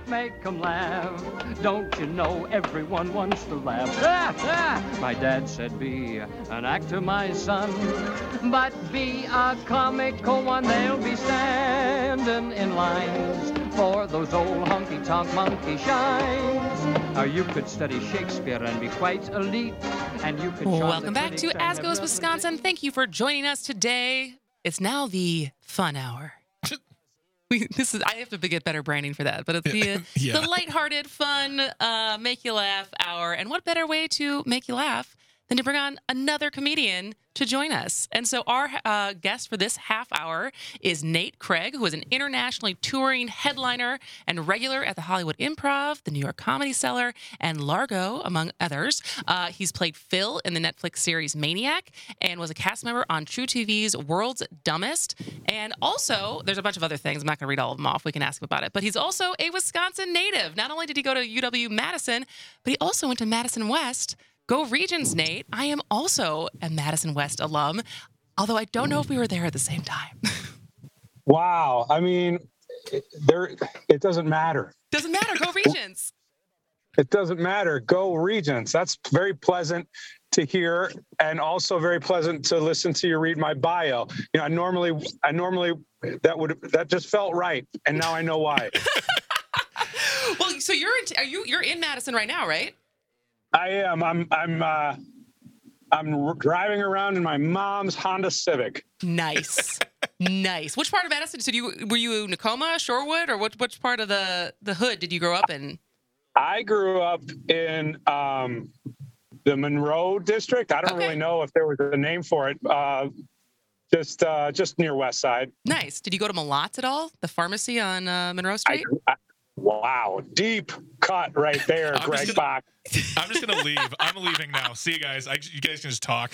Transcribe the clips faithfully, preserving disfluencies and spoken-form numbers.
make 'em laugh. Don't you know everyone wants to laugh? Ah, ah. My dad said, be an actor, my son, but be a comical one. They'll be standing in lines for those old honky-tonk monkey shines. Or you could study Shakespeare and be quite elite. And you could Welcome back to As Goes Wisconsin. Thank you for joining us today. It's now the fun hour. We, this is I have to get better branding for that, but it's the uh, Yeah. the lighthearted, fun, uh, make you laugh hour. And what better way to make you laugh than to bring on another comedian to join us? And so our uh, guest for this half hour is Nate Craig, who is an internationally touring headliner and regular at the Hollywood Improv, the New York Comedy Cellar, and Largo, among others. Uh, he's played Phil in the Netflix series Maniac and was a cast member on True T V's World's Dumbest. And also, there's a bunch of other things. I'm not going to read all of them off. We can ask him about it. But he's also a Wisconsin native. Not only did he go to U W-Madison, but he also went to Madison West. Go Regions, Nate. I am also a Madison West alum, although I don't know if we were there at the same time. Wow. I mean, it, there. It doesn't matter. Doesn't matter. Go Regions. It doesn't matter. Go Regents. That's very pleasant to hear, and also very pleasant to listen to you read my bio. You know, I normally, I normally that would that just felt right, and now I know why. Well, so you're in, are you you're in Madison right now, right? I am. I'm. I'm. Uh, I'm driving around in my mom's Honda Civic. Nice, nice. Which part of Madison? So you were you Nakoma, Shorewood, or what? Which part of the the hood did you grow up in? I grew up in um, the Monroe district. I don't Okay. really know if there was a name for it. Uh, just, uh, just near West Side. Nice. Did you go to Malot's at all? The pharmacy on uh, Monroe Street? I, I, wow, deep cut right there, I'm Greg just Bach. I'm just gonna leave. I'm leaving now. See you guys. I, you guys can just talk.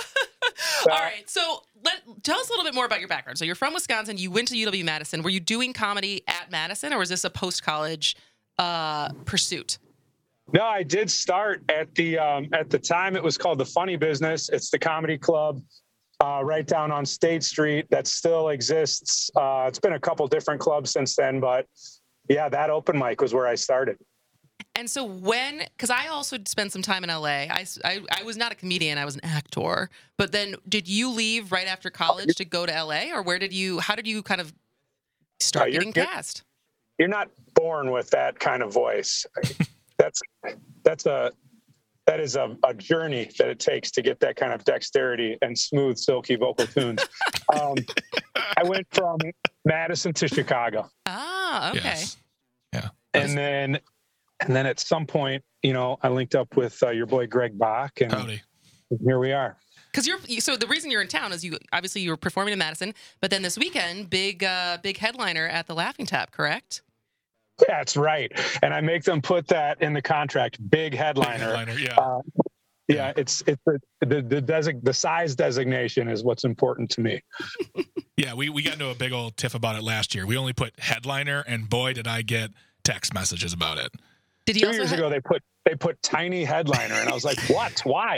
All right. So let tell us a little bit more about your background. So you're from Wisconsin. You went to U W-Madison. Were you doing comedy at Madison, or was this a post-college uh, pursuit? No, I did start at the um, at the time it was called the Funny Business. It's the comedy club uh, right down on State Street that still exists. Uh, it's been a couple different clubs since then, but yeah, that open mic was where I started. And so when, because I also spent some time in L A. I, I, I was not a comedian. I was an actor. But then did you leave right after college to go to L A? Or where did you, how did you kind of start Uh, you're- getting you're- cast? You're not born with that kind of voice. That's that's a that is a, a journey that it takes to get that kind of dexterity and smooth, silky vocal tunes. Um, I went from Madison to Chicago, Ah, okay. Yes. Yeah. and then and then at some point, you know, I linked up with uh, your boy Greg Bach, and Howdy. here we are. Because you're, so the reason you're in town is you, obviously you were performing in Madison, but then this weekend, big, uh, big headliner at the Laughing Tap, correct? That's right, and I make them put that in the contract. Big headliner. Headliner, yeah. Uh, yeah, it's it's the the the, design, the size designation is what's important to me. Yeah, we, we got into a big old tiff about it last year. We only put headliner, and boy, did I get text messages about it. Did he Two also years ha- ago, they put they put tiny headliner, and I was like, "What? Why?"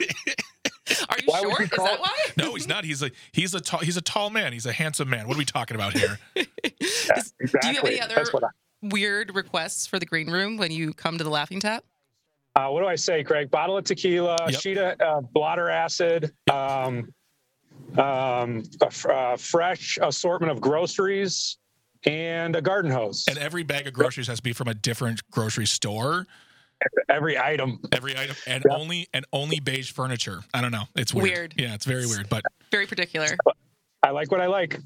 Are you why would short? you Is call that it- why? No, he's not. He's a he's a tall he's a tall man. He's a handsome man. What are we talking about here? Yeah, Is- exactly. Do you have any other That's what I, weird requests for the green room when you come to the Laughing Tap? uh, what do I say, Craig? Bottle of tequila, Yep. Sheeta uh, blotter acid, um, um, a f- uh, fresh assortment of groceries, and a garden hose. And every bag of groceries has to be from a different grocery store. Every item. Every item, and Yep. only and only beige furniture. I don't know. It's weird. Weird. Yeah, it's very weird. But Very particular. I like what I like.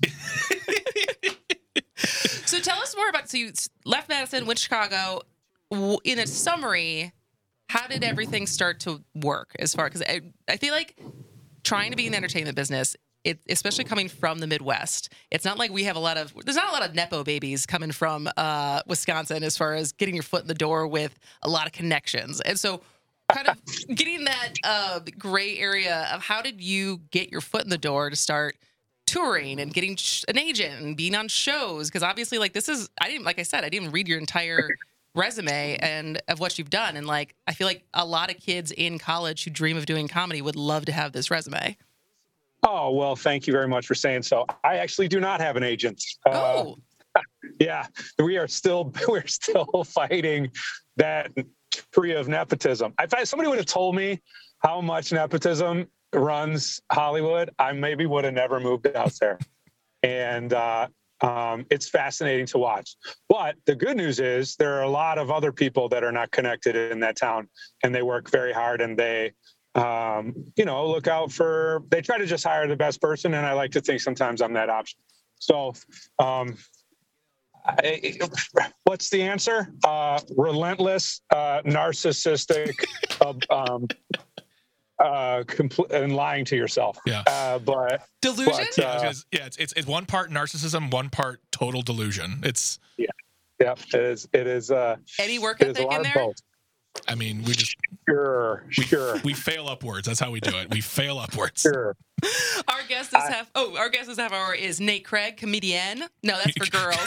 So tell us more about, so you left Madison, went to Chicago. W- In a summary, how did everything start to work as far, because I, I feel like trying to be in the entertainment business, it, especially coming from the Midwest, it's not like we have a lot of, there's not a lot of Nepo babies coming from uh, Wisconsin as far as getting your foot in the door with a lot of connections. And so kind of getting that uh, gray area of how did you get your foot in the door to start touring and getting sh- an agent and being on shows? Because obviously, like, this is, I didn't, like I said, I didn't read your entire resume and of what you've done. And like, I feel like a lot of kids in college who dream of doing comedy would love to have this resume. Oh, well, thank you very much for saying so. I actually do not have an agent. Uh, Oh, yeah, Yeah, we are still we're still fighting that tree of nepotism. If somebody would have told me how much nepotism runs Hollywood, I maybe would have never moved out there. And uh, um, it's fascinating to watch. But the good news is there are a lot of other people that are not connected in that town, and they work very hard, and they, um, you know, look out for. They try to just hire the best person, and I like to think sometimes I'm that option. So. Um, I, what's the answer? Uh, relentless, uh, narcissistic, uh, um, uh, compl- and lying to yourself. Yeah. Uh, but Delusion? But, Yeah, uh, it's, yeah, it's, it's it's one part narcissism, one part total delusion. It's yeah, yeah. It is. It is. Uh, Any work it is a ethic lot in of there? both. I mean, we just Sure, we, sure, we fail upwards. That's how we do it. We fail upwards. sure. Our guest this I- half oh, our guest this half hour is Nate Craig, comedian. No, that's for girls.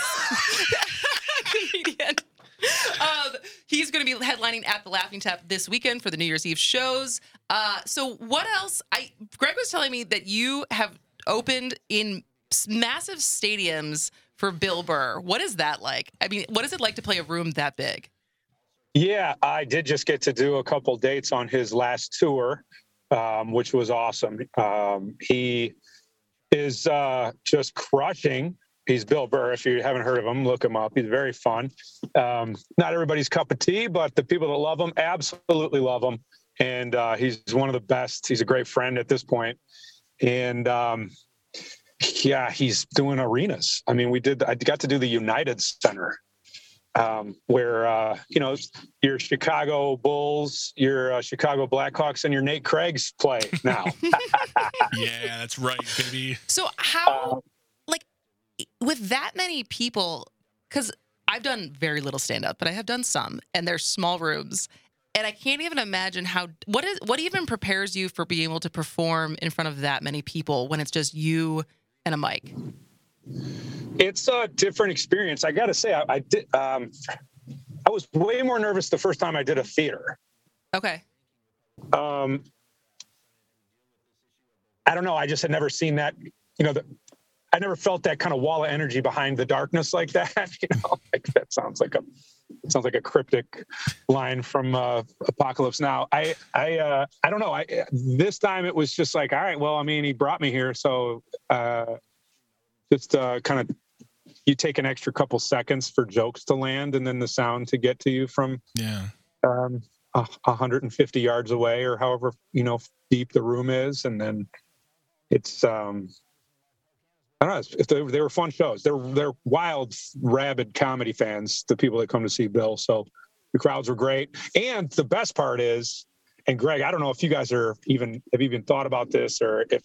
Comedian. Um, he's going to be headlining at the Laughing Tap this weekend for the New Year's Eve shows. Uh, so what else? I Greg was telling me that you have opened in s- massive stadiums for Bill Burr. What is that like? I mean, what is it like to play a room that big? Yeah, I did just get to do a couple dates on his last tour, um, which was awesome. Um, he is uh, just crushing. He's Bill Burr. If you haven't heard of him, look him up. He's very fun. Um, not everybody's cup of tea, but the people that love him absolutely love him. And uh, he's one of the best. He's a great friend at this point. And um, yeah, he's doing arenas. I mean, we did. I got to do the United Center. Um, where, uh, you know, your Chicago Bulls, your uh, Chicago Blackhawks, and your Nate Craig's play now. Yeah, that's right, baby. So how, Uh, like, with that many people, because I've done very little stand-up, but I have done some, and they're small rooms, and I can't even imagine how, what is, what even prepares you for being able to perform in front of that many people when it's just you and a mic? It's a different experience. I got to say, I, I did. Um, I was way more nervous the first time I did a theater. Okay. Um, I don't know. I just had never seen that. You know, the, I never felt that kind of wall of energy behind the darkness like that. You know, like that sounds like a it sounds like a cryptic line from uh, Apocalypse Now. I I uh, I don't know. I this time it was just like, all right. Well, I mean, he brought me here, so. Uh, Just uh, kind of, you take an extra couple seconds for jokes to land, and then the sound to get to you from Yeah. um, a one hundred fifty yards away, or however you know deep the room is, and then it's. Um, I don't know. It's, if they, they were fun shows. They're they're wild, rabid comedy fans. The people that come to see Bill, so the crowds were great. And the best part is, and Greg, I don't know if you guys are even have even thought about this, or if.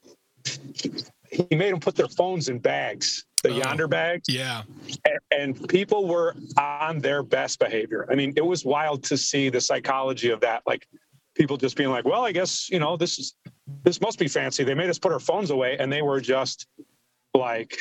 He made them put their phones in bags, the Oh, Yonder bags, Yeah. and, and people were on their best behavior. I mean, it was wild to see the psychology of that. Like people just being like, well, I guess, you know, this is, this must be fancy. They made us put our phones away, and they were just like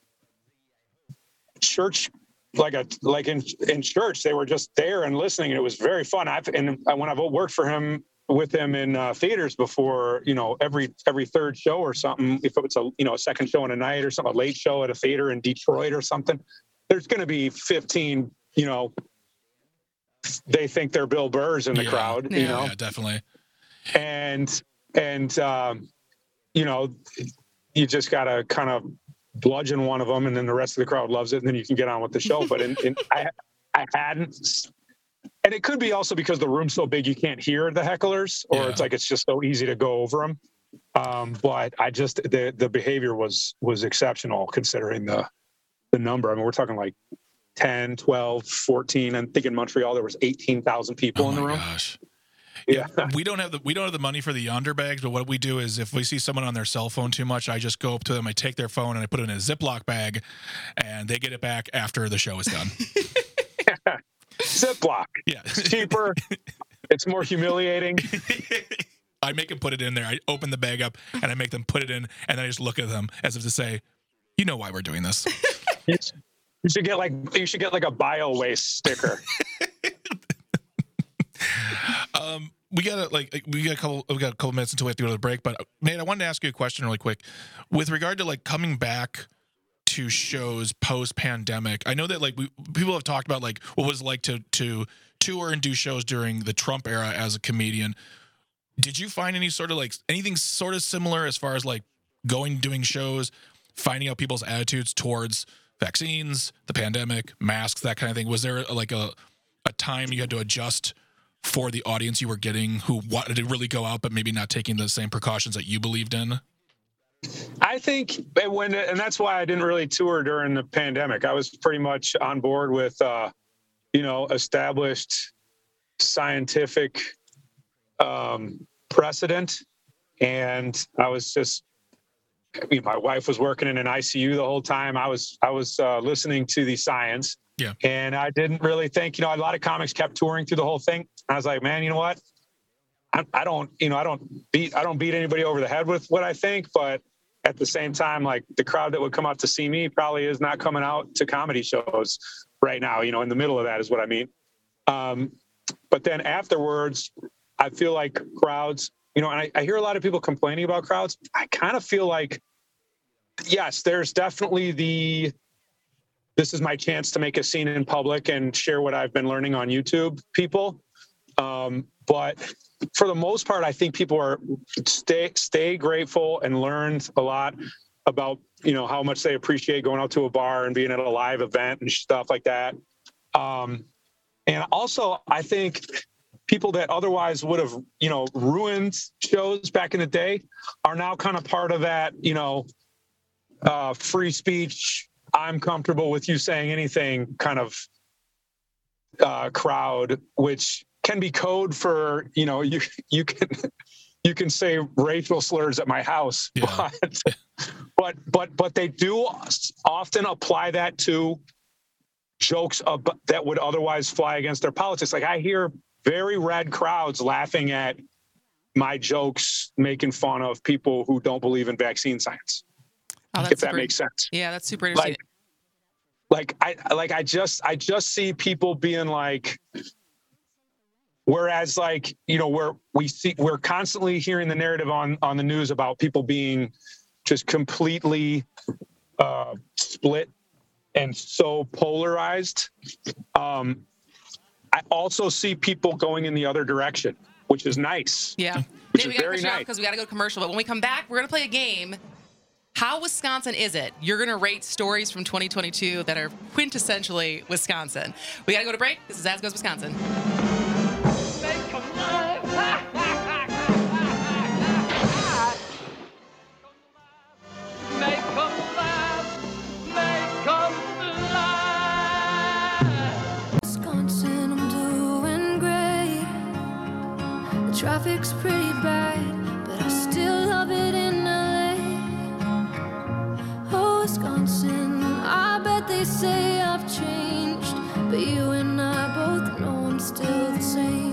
church, like a, like in, in church, they were just there and listening. And it was very fun. I've, and when I've worked for him, with him in uh, theaters before, you know, every every third show or something, if it's a, you know, a second show in a night or something, a late show at a theater in Detroit or something, there's going to be fifteen, you know, they think they're Bill Burrs in the Yeah. crowd, Yeah. you know, Yeah, definitely. and, and, um, you know, you just got to kind of bludgeon one of them, and then the rest of the crowd loves it, and then you can get on with the show. But in, in, I, I hadn't, and it could be also because the room's so big you can't hear the hecklers, or Yeah. it's like it's just so easy to go over them. Um, but I just the the behavior was was exceptional considering the the number. I mean, we're talking like ten, twelve, fourteen. I'm thinking Montreal there was eighteen thousand people Oh in the my room. gosh. Yeah. We don't have the we don't have the money for the Yonder bags, but what we do is if we see someone on their cell phone too much, I just go up to them, I take their phone and I put it in a Ziploc bag, and they get it back after the show is done. Ziploc. Yeah. It's cheaper. It's more humiliating. I make them put it in there. I open the bag up and I make them put it in, and then I just look at them as if to say, "You know why we're doing this." You should get like you should get like a bio waste sticker. um, we got like we got a couple we got a couple minutes until we have to go to the break. But Nate, I wanted to ask you a question really quick with regard to like coming back to shows post pandemic? I know that like we people have talked about like what it was like to to tour and do shows during the Trump era as a comedian. Did you find any sort of like anything sort of similar as far as like going doing shows, finding out people's attitudes towards vaccines, the pandemic, masks, that kind of thing? Was there like a a time you had to adjust for the audience you were getting who wanted to really go out but maybe not taking the same precautions that you believed in? I think when, and that's why I didn't really tour during the pandemic. I was pretty much on board with, uh, you know, established scientific um, precedent. And I was just, I mean, my wife was working in an I C U the whole time. I was, I was uh, listening to the science. Yeah. And I didn't really think, you know, a lot of comics kept touring through the whole thing. I was like, man, you know what? I, I don't, you know, I don't beat, I don't beat anybody over the head with what I think, but at the same time, like the crowd that would come out to see me probably is not coming out to comedy shows right now, you know, in the middle of that is what I mean. Um, but then afterwards, I feel like crowds, you know, and I, I hear a lot of people complaining about crowds. I kind of feel like, yes, there's definitely the, this is my chance to make a scene in public and share what I've been learning on YouTube, people. Um, but for the most part, I think people are stay stay grateful and learned a lot about, you know, how much they appreciate going out to a bar and being at a live event and stuff like that. Um, and also, I think people that otherwise would have, you know, ruined shows back in the day are now kind of part of that, you know, uh, free speech, I'm comfortable with you saying anything kind of uh, crowd, which can be code for, you know, you you can you can say racial slurs at my house, yeah. but, but but but they do often apply that to jokes of, that would otherwise fly against their politics. Like I hear very red crowds laughing at my jokes, making fun of people who don't believe in vaccine science. Oh, if that super, makes sense. Yeah, that's super interesting. Like, like I like I just I just see people being like. Whereas, like, you know, where we see, we're constantly hearing the narrative on, on the news about people being just completely uh, split and so polarized. Um, I also see people going in the other direction, which is nice. Yeah. Which Maybe is very nice. Because we got to go to commercial. But when we come back, we're going to play a game. How Wisconsin is it? You're going to rate stories from twenty twenty-two that are quintessentially Wisconsin. We got to go to break. This is As Goes Wisconsin. Wisconsin, I'm doing great. The traffic's pretty bad, but I still love it in L A. Oh, Wisconsin, I bet they say I've changed, but you and I both know I'm still the same.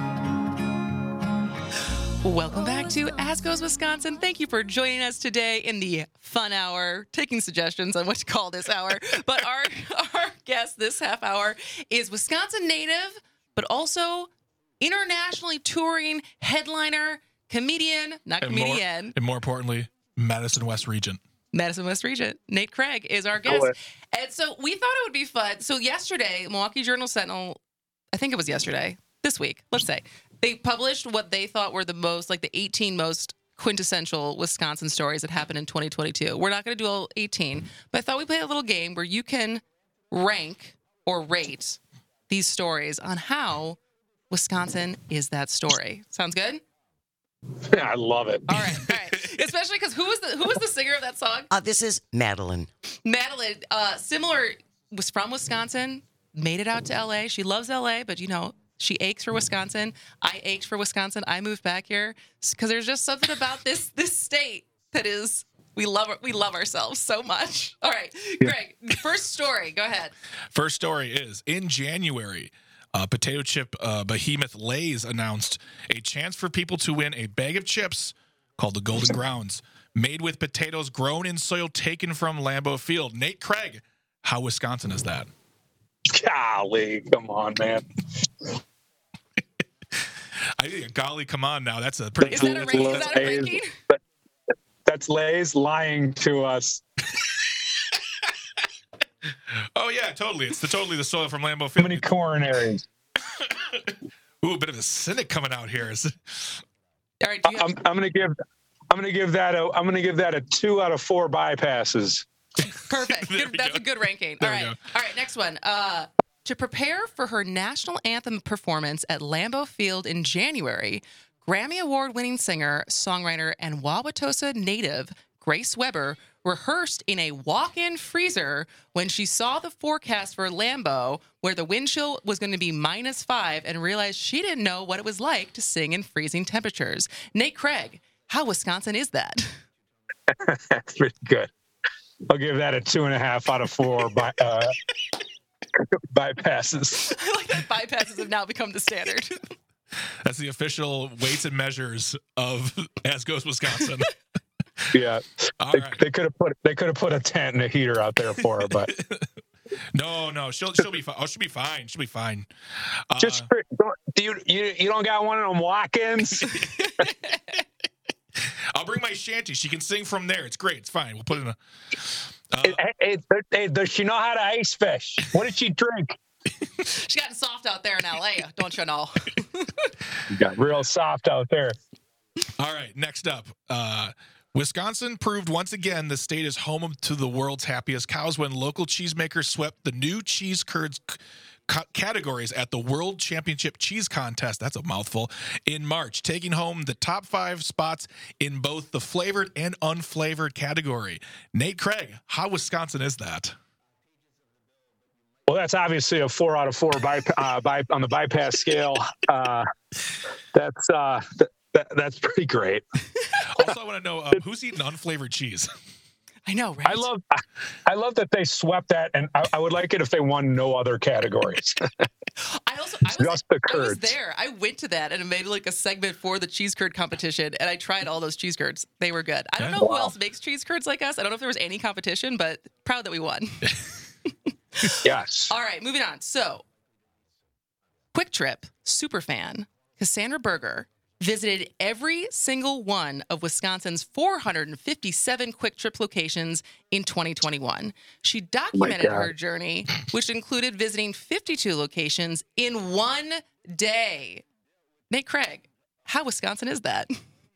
Welcome back to As Goes Wisconsin. Thank you for joining us today in the fun hour, taking suggestions on what to call this hour. But our, our guest this half hour is Wisconsin native, but also internationally touring headliner, comedian, not and comedian. More, and more importantly, Madison West Regent. Madison West Regent. Nate Craig is our guest. And so we thought it would be fun. So yesterday, Milwaukee Journal Sentinel, I think it was yesterday, this week, let's say, they published what they thought were the most, like the eighteen most quintessential Wisconsin stories that happened in twenty twenty-two. We're not going to do all eighteen, but I thought we'd play a little game where you can rank or rate these stories on how Wisconsin is that story. Sounds good? Yeah, I love it. All right, all right. Especially because who was the who was the singer of that song? Uh, this is Madeline. Madeline, uh, similar, was from Wisconsin, made it out to L A. She loves L A, but you know, she aches for Wisconsin. I ached for Wisconsin. I moved back here because there's just something about this this state that is we love we love ourselves so much. All right, Greg. First story. Go ahead. First story is in January. Uh, potato chip uh, behemoth Lay's announced a chance for people to win a bag of chips called the Golden Grounds, made with potatoes grown in soil taken from Lambeau Field. Nate Craig, how Wisconsin is that? Golly, come on, man. I think, golly, come on now. That's a pretty. Is that a, rank, is that a ranking? That's Lay's lying to us. Oh yeah, totally. It's the totally the soil from Lambeau How Field. many coronaries? Ooh, a bit of a cynic coming out here. All right. Do you have, I'm, I'm gonna give I'm gonna give that a I'm gonna give that a two out of four bypasses. perfect. There Good, we that's go. a good ranking. There All we right. go. All right. Next one. Uh, to prepare for her national anthem performance at Lambeau Field in January, Grammy Award-winning singer, songwriter, and Wauwatosa native Grace Weber rehearsed in a walk-in freezer when she saw the forecast for Lambeau, where the wind chill was going to be minus five, and realized she didn't know what it was like to sing in freezing temperatures. Nate Craig, how Wisconsin is that? That's pretty good. I'll give that a two and a half out of four by, uh, bypasses. I like that bypasses have now become the standard. That's the official weights and measures of As Goes Wisconsin. Yeah, All they, right. they could have put they could have put a tent and a heater out there for her, but No, no, she'll she'll be fine. Oh, she'll be fine. She'll be fine. Uh, just for, don't, do you, you you don't got one of them walk-ins? I'll bring my shanty. She can sing from there. It's great. It's fine. We'll put it in a. Uh, hey, hey, hey, does she know how to ice fish? What did she drink? She's gotten soft out there in L A, don't you know? You got real soft out there. All right, next up. Uh, Wisconsin proved once again the state is home to the world's happiest cows when local cheesemakers swept the new cheese curds c- categories at the World Championship Cheese Contest. That's a mouthful. In March, taking home the top five spots in both the flavored and unflavored category. Nate Craig, how Wisconsin is that? Well, that's obviously a four out of four by, uh, by on the bypass scale. Uh, that's uh, th- th- that's pretty great. Also, I want to know uh, who's eating unflavored cheese. I know, right? I love I love that they swept that, and I, I would like it if they won no other categories. I also I was, Just the I was curds. there. I went to that and made like a segment for the cheese curd competition, and I tried all those cheese curds. They were good. I don't know who Wow. else makes cheese curds like us. I don't know if there was any competition, but proud that we won. Yes. All right, moving on. So, Quick Trip superfan Cassandra Berger visited every single one of Wisconsin's four hundred fifty-seven Quick Trip locations in twenty twenty-one. She documented God. her journey, which included visiting fifty-two locations in one day. Nate Craig, how Wisconsin is that?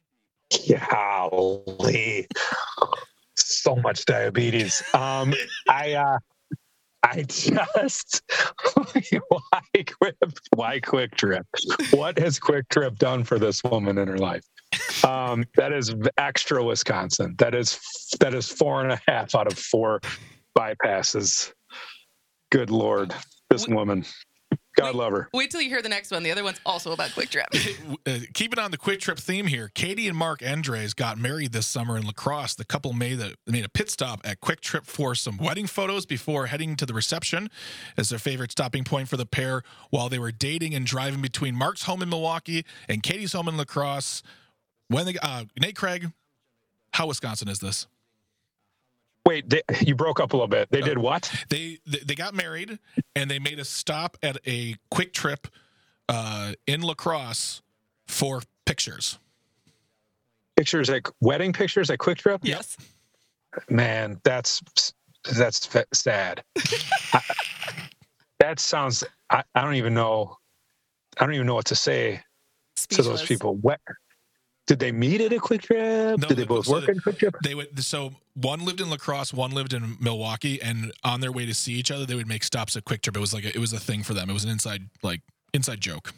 Golly. So much diabetes. Um, I uh, I just why quick why Quick Trip? What has Quick Trip done for this woman in her life? Um, that is extra Wisconsin. That is that is four and a half out of four bypasses. Good Lord, this woman. God love her. Wait till you hear the next one. The other one's also about Quick Trip. Uh, keeping on the Quick Trip theme here, Katie and Mark Andres got married this summer in La Crosse. The couple made a, made a pit stop at Quick Trip for some wedding photos before heading to the reception as their favorite stopping point for the pair while they were dating and driving between Mark's home in Milwaukee and Katie's home in La Crosse. When they, uh, Nate Craig, how Wisconsin is this? Wait, they, you broke up a little bit. They did what? They they they got married and they made a stop at a Quick Trip uh, in La Crosse for pictures. Pictures like wedding pictures at Quick Trip? Yes. Man, that's that's fa- sad. I, that sounds. I, I don't even know. I don't even know what to say to those Speechless. people. What did they meet at a Quick Trip? No, did they both so work at a Quick Trip? They would so one lived in La Crosse, one lived in Milwaukee, and on their way to see each other, they would make stops at Quick Trip. It was like a, it was a thing for them. It was an inside like inside joke.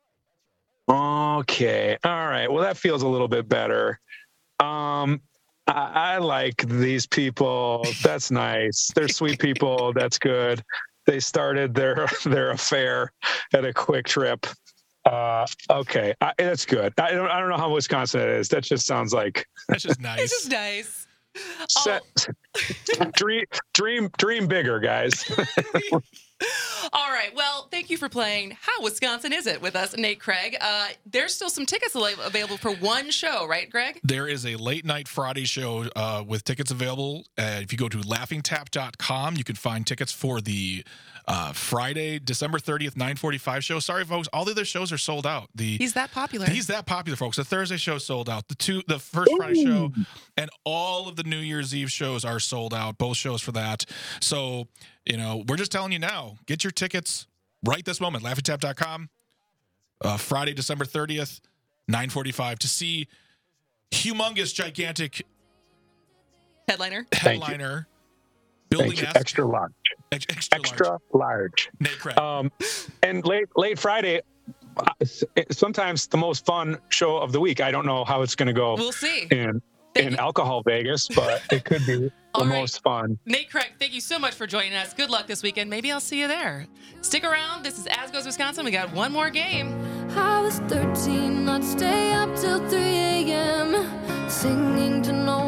Okay. All right. Well, that feels a little bit better. Um, I, I like these people. That's nice. They're sweet people. That's good. They started their their affair at a Quick Trip. Uh, okay, I, that's good. I don't I don't know how Wisconsin it is. That just sounds like That's just It's nice. just nice. set, dream dream dream bigger, guys. All right. Well, thank you for playing How Wisconsin Is It with us, Nate Craig. Uh, there's still some tickets al- available for one show, right, Greg? There is a late night Friday show uh, with tickets available. Uh, if you go to laughing tap dot com, you can find tickets for the uh, Friday, December thirtieth, nine forty-five show. Sorry, folks, all the other shows are sold out. The He's that popular. He's that popular, folks. The Thursday show sold out. The two, the first Friday show, and all of the New Year's Eve shows are sold out. Both shows for that. So You know, we're just telling you now, get your tickets right this moment, laffy tap dot com. Uh, Friday, December thirtieth, nine forty-five to see humongous, gigantic Headliner. headliner building Thank you. Mask- Extra large. ex- extra, Extra large. large. Nate Craig. Um, and late late Friday, uh, sometimes the most fun show of the week. I don't know how it's going to go We'll see. in Thank in you. alcohol Vegas, but it could be the All right. most fun. Nate Craig, thank you so much for joining us. Good luck this weekend. Maybe I'll see you there. Stick around. This is As Goes Wisconsin. We got one more game. I was thirteen, I'd stay up till three a.m. singing to no